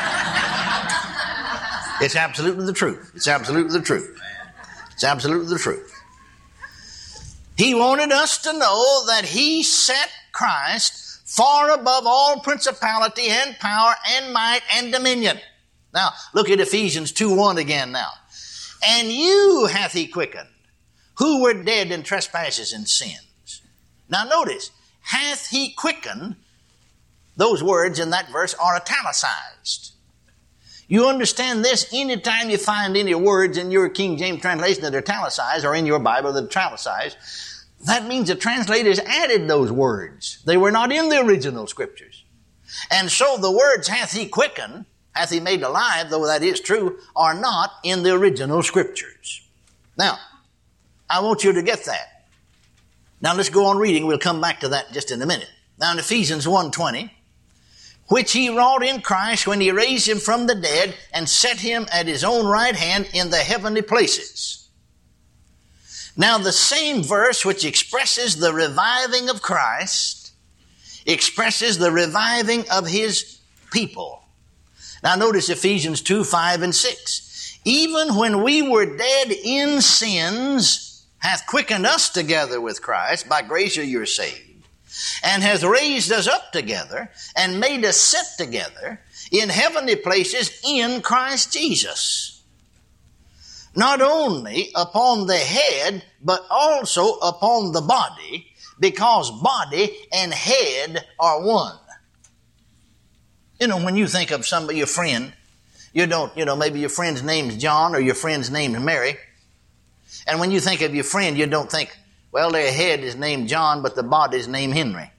It's absolutely the truth. It's absolutely the truth. It's absolutely the truth. He wanted us to know that He set Christ far above all principality and power and might and dominion. Now, look at Ephesians two one again now. And you hath He quickened, who were dead in trespasses and sins. Now notice, hath He quickened, those words in that verse are italicized. You understand this? Anytime you find any words in your King James translation that are italicized, or in your Bible that are italicized, that means the translators added those words. They were not in the original scriptures. And so the words hath He quickened, hath He made alive, though that is true, are not in the original scriptures. Now, I want you to get that. Now let's go on reading. We'll come back to that just in a minute. Now in Ephesians one twenty, which He wrought in Christ when He raised Him from the dead and set Him at His own right hand in the heavenly places. Now the same verse which expresses the reviving of Christ expresses the reviving of His people. Now notice Ephesians two, five, and six. Even when we were dead in sins, hath quickened us together with Christ. By grace are you saved. And hath raised us up together and made us sit together in heavenly places in Christ Jesus. Not only upon the head, but also upon the body, because body and head are one. You know, when you think of somebody, your friend, you don't, you know, maybe your friend's name's John or your friend's name's Mary. And when you think of your friend, you don't think, well, their head is named John, but the body's named Henry.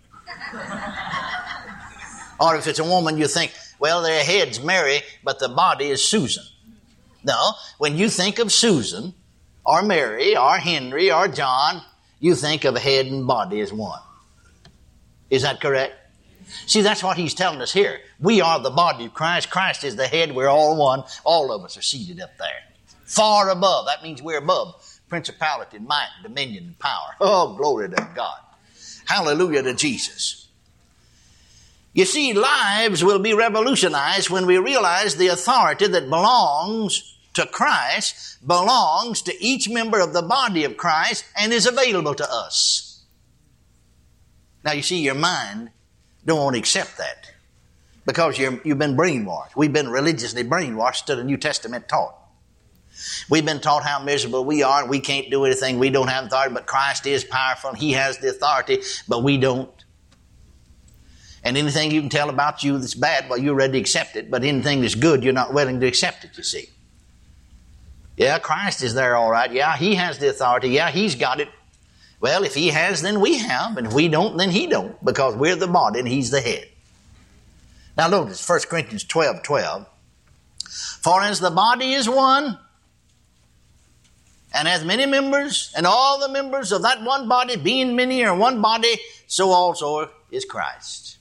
Or if it's a woman, you think, well, their head's Mary, but the body is Susan. No, when you think of Susan or Mary or Henry or John, you think of head and body as one. Is that correct? See, that's what he's telling us here. We are the body of Christ. Christ is the head. We're all one. All of us are seated up there. Far above. That means we're above principality, might, dominion, and power. Oh, glory to God. Hallelujah to Jesus. You see, lives will be revolutionized when we realize the authority that belongs to Christ belongs to each member of the body of Christ and is available to us. Now, you see, your mind don't want to accept that because you're, you've been brainwashed. We've been religiously brainwashed to the New Testament taught. We've been taught how miserable we are and we can't do anything. We don't have authority, but Christ is powerful. He has the authority, but we don't. And anything you can tell about you that's bad, well, you're ready to accept it, but anything that's good, you're not willing to accept it, you see. Yeah, Christ is there all right. Yeah, He has the authority. Yeah, He's got it. Well, if He has, then we have. And if we don't, then He don't. Because we're the body and He's the head. Now notice, First Corinthians twelve twelve. For as the body is one, and hath many members, and all the members of that one body, being many, are one body, so also is Christ.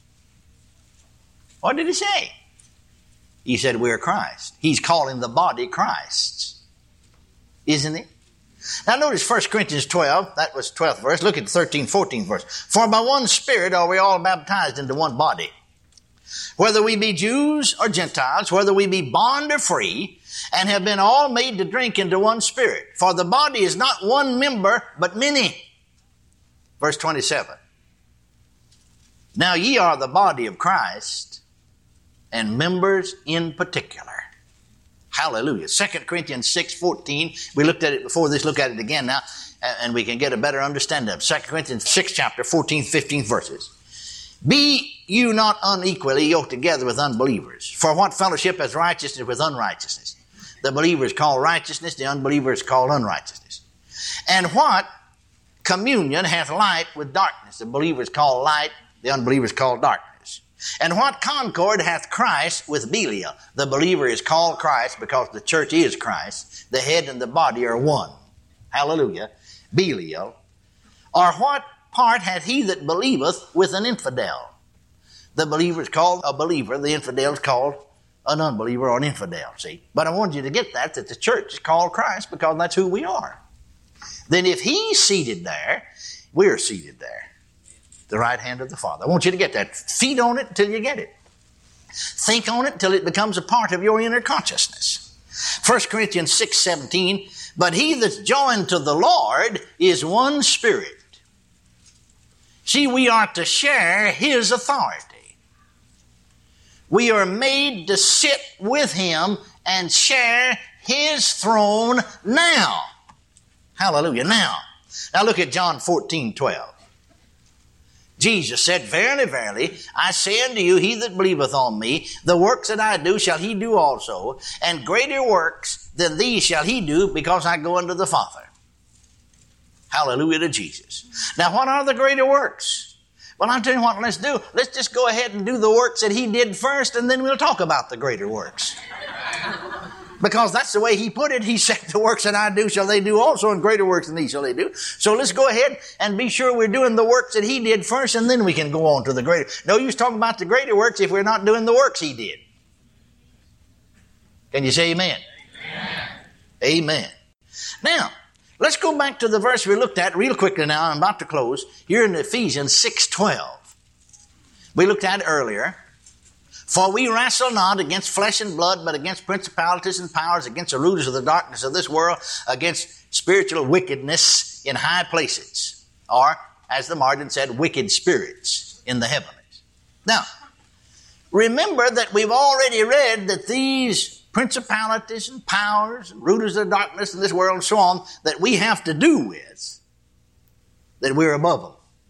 What did He say? He said we're Christ. He's calling the body Christ. Isn't He? Now notice First Corinthians twelve, that was twelfth verse. Look at the thirteenth, fourteenth verse. For by one Spirit are we all baptized into one body, whether we be Jews or Gentiles, whether we be bond or free, and have been all made to drink into one Spirit. For the body is not one member, but many. Verse twenty-seven. Now ye are the body of Christ, and members in particular. Hallelujah. Second Corinthians six fourteen. We looked at it before this. Look at it again now, and we can get a better understanding of it. Second Corinthians six chapter, fourteen, fifteen verses. Be you not unequally yoked together with unbelievers. For what fellowship has righteousness with unrighteousness? The believer is called righteousness, the unbeliever is called unrighteousness. And what communion hath light with darkness? The believer is called light, the unbeliever is called darkness. And what concord hath Christ with Belial? The believer is called Christ because the church is Christ. The head and the body are one. Hallelujah. Belial. Or what part hath he that believeth with an infidel? The believer is called a believer. The infidel is called an unbeliever or an infidel, see. But I want you to get that, that the church is called Christ because that's who we are. Then if He's seated there, we're seated there. The right hand of the Father. I want you to get that. Feed on it until you get it. Think on it until it becomes a part of your inner consciousness. First Corinthians six seventeen. But he that's joined to the Lord is one spirit. See, we are to share His authority. We are made to sit with Him and share His throne now. Hallelujah. Now. Now look at John fourteen twelve. Jesus said, Verily, verily, I say unto you, he that believeth on me, the works that I do shall he do also, and greater works than these shall he do, because I go unto the Father. Hallelujah to Jesus. Now, what are the greater works? Well, I'll tell you what, let's do. Let's just go ahead and do the works that He did first, and then we'll talk about the greater works. Because that's the way He put it. He said, the works that I do shall they do also, and greater works than these shall they do. So let's go ahead and be sure we're doing the works that He did first, and then we can go on to the greater. No use talking about the greater works if we're not doing the works He did. Can you say amen? Amen. Amen. Now, let's go back to the verse we looked at real quickly now. I'm about to close. Here in Ephesians six twelve. We looked at it earlier. For we wrestle not against flesh and blood, but against principalities and powers, against the rulers of the darkness of this world, against spiritual wickedness in high places. Or, as the margin said, wicked spirits in the heavens. Now, remember that we've already read that these principalities and powers, and rulers of the darkness in this world and so on, that we have to do with, that we're above them.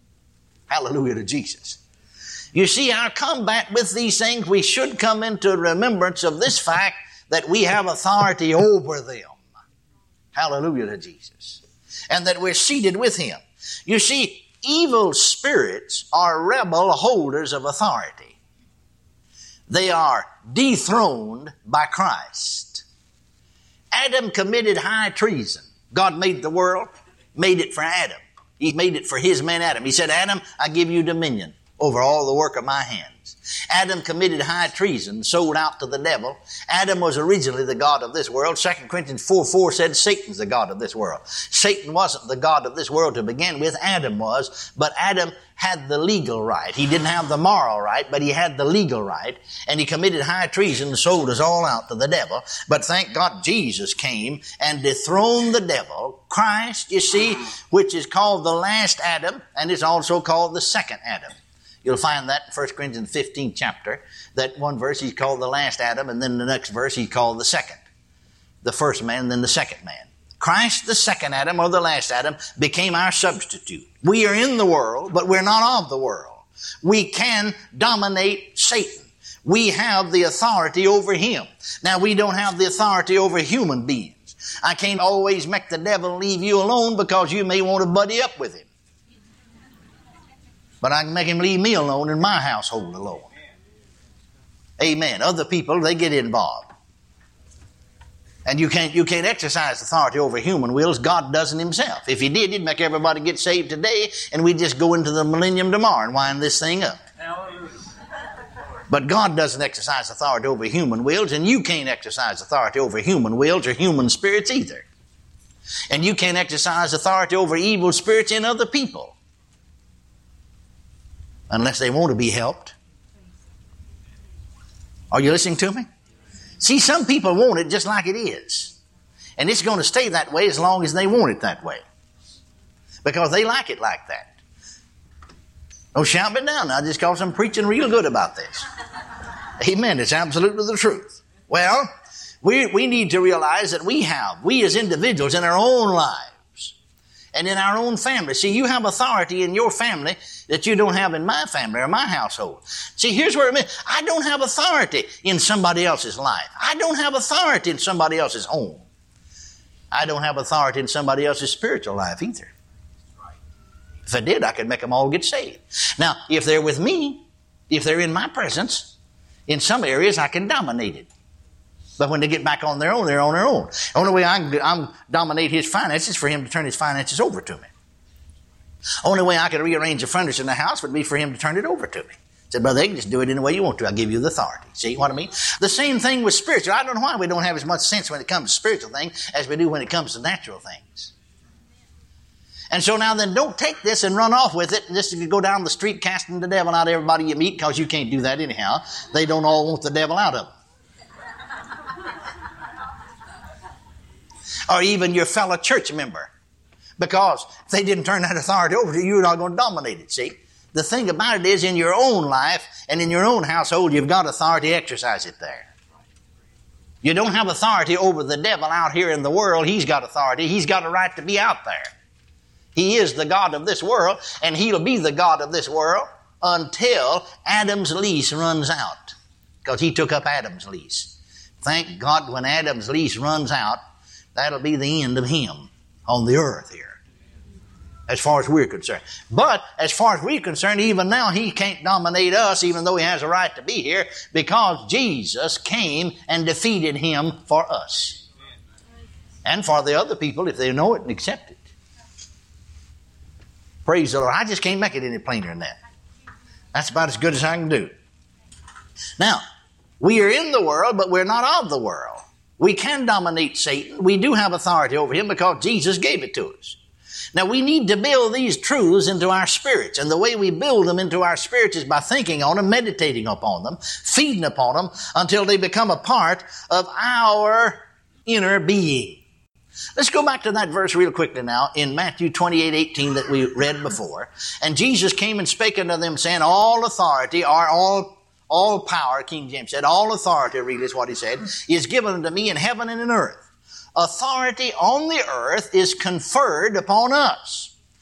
Hallelujah to Jesus. You see, our combat with these things, we should come into remembrance of this fact that we have authority over them. Hallelujah to Jesus. And that we're seated with Him. You see, evil spirits are rebel holders of authority. They are dethroned by Christ. Adam committed high treason. God made the world, made it for Adam. He made it for his man Adam. He said, Adam, I give you dominion over all the work of my hands. Adam committed high treason, sold out to the devil. Adam was originally the god of this world. Second Corinthians four four said Satan's the god of this world. Satan wasn't the god of this world to begin with. Adam was, but Adam had the legal right. He didn't have the moral right, but he had the legal right. And he committed high treason and sold us all out to the devil. But thank God Jesus came and dethroned the devil. Christ, you see, which is called the last Adam, and is also called the second Adam. You'll find that in First Corinthians fifteenth chapter, that one verse he's called the last Adam, and then the next verse he's called the second. The first man, and then the second man. Christ, the second Adam, or the last Adam, became our substitute. We are in the world, but we're not of the world. We can dominate Satan. We have the authority over him. Now, we don't have the authority over human beings. I can't always make the devil leave you alone because you may want to buddy up with him. But I can make him leave me alone in my household alone. Amen. Other people, they get involved. And you can't, you can't exercise authority over human wills. God doesn't himself. If he did, he'd make everybody get saved today, and we'd just go into the millennium tomorrow and wind this thing up. But God doesn't exercise authority over human wills, and you can't exercise authority over human wills or human spirits either. And you can't exercise authority over evil spirits in other people. Unless they want to be helped. Are you listening to me? See, some people want it just like it is. And it's going to stay that way as long as they want it that way. Because they like it like that. Don't shout me down now just because I'm preaching real good about this. Amen. It's absolutely the truth. Well, we, we need to realize that we have, we as individuals in our own lives, and in our own family. See, you have authority in your family that you don't have in my family or my household. See, here's where it means. I don't have authority in somebody else's life. I don't have authority in somebody else's home. I don't have authority in somebody else's spiritual life either. If I did, I could make them all get saved. Now, if they're with me, if they're in my presence, in some areas I can dominate it. But when they get back on their own, they're on their own. The only way I can I'm dominate his finances is for him to turn his finances over to me. Only way I can rearrange the furniture in the house would be for him to turn it over to me. I said, brother, they can just do it any way you want to. I'll give you the authority. See what I mean? The same thing with spiritual. I don't know why we don't have as much sense when it comes to spiritual things as we do when it comes to natural things. And so now then, don't take this and run off with it and just go down the street casting the devil out of everybody you meet, because you can't do that anyhow. They don't all want the devil out of them. Or even your fellow church member. Because if they didn't turn that authority over to you, you're not going to dominate it, see? The thing about it is, in your own life and in your own household, you've got authority, exercise it there. You don't have authority over the devil out here in the world. He's got authority. He's got a right to be out there. He is the God of this world, and he'll be the God of this world until Adam's lease runs out. Because he took up Adam's lease. Thank God when Adam's lease runs out, that'll be the end of him on the earth here, as far as we're concerned. But as far as we're concerned, even now he can't dominate us, even though he has a right to be here, because Jesus came and defeated him for us. And for the other people, if they know it and accept it. Praise the Lord. I just can't make it any plainer than that. That's about as good as I can do. Now, we are in the world, but we're not of the world. We can dominate Satan. We do have authority over him because Jesus gave it to us. Now, we need to build these truths into our spirits. And the way we build them into our spirits is by thinking on them, meditating upon them, feeding upon them until they become a part of our inner being. Let's go back to that verse real quickly now in Matthew twenty-eight eighteen that we read before. And Jesus came and spake unto them, saying, all authority, or all All power, King James said, all authority, really is what he said, is given unto me in heaven and in earth. Authority on the earth is conferred upon us.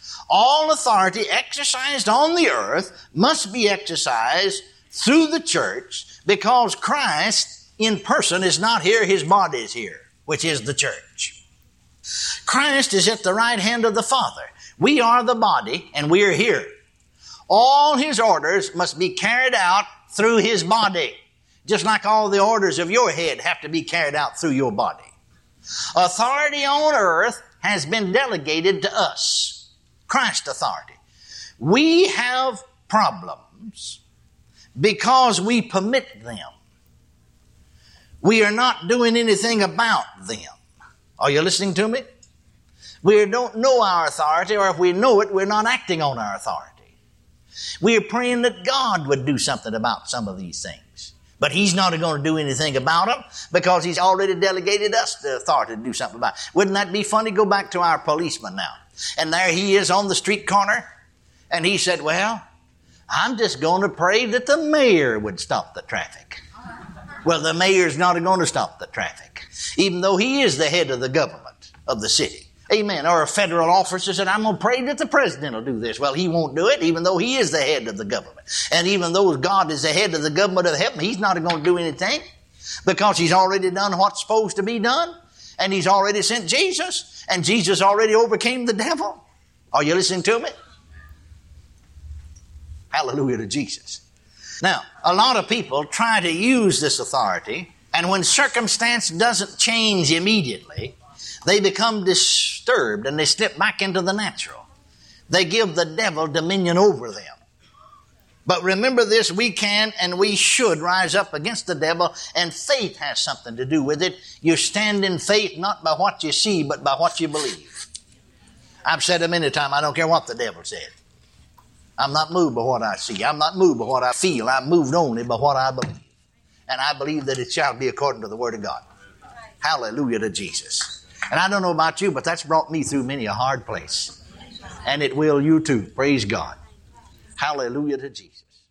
All authority exercised on the earth must be exercised through the church, because Christ in person is not here, his body is here, which is the church. Christ is at the right hand of the Father. We are the body, and we are here. All his orders must be carried out through his body, just like all the orders of your head have to be carried out through your body. Authority on earth has been delegated to us. Christ's authority. We have problems because we permit them. We are not doing anything about them. Are you listening to me? We don't know our authority, or if we know it, we're not acting on our authority. We are praying that God would do something about some of these things. But he's not going to do anything about them because he's already delegated us the authority to do something about it. Wouldn't that be funny? Go back to our policeman now. And there he is on the street corner. And he said, well, I'm just going to pray that the mayor would stop the traffic. Well, the mayor's not going to stop the traffic, even though he is the head of the government of the city. Amen. Or a federal officer said, I'm going to pray that the president will do this. Well, he won't do it, even though he is the head of the government. And even though God is the head of the government of heaven, he's not going to do anything because he's already done what's supposed to be done. And he's already sent Jesus. And Jesus already overcame the devil. Are you listening to me? Hallelujah to Jesus. Now, a lot of people try to use this authority, and when circumstance doesn't change immediately, they become disturbed and they slip back into the natural. They give the devil dominion over them. But remember this, we can and we should rise up against the devil, and faith has something to do with it. You stand in faith not by what you see, but by what you believe. I've said it many times, I don't care what the devil said. I'm not moved by what I see. I'm not moved by what I feel. I'm moved only by what I believe. And I believe that it shall be according to the Word of God. Hallelujah to Jesus. And I don't know about you, but that's brought me through many a hard place. And it will you too. Praise God. Hallelujah to Jesus.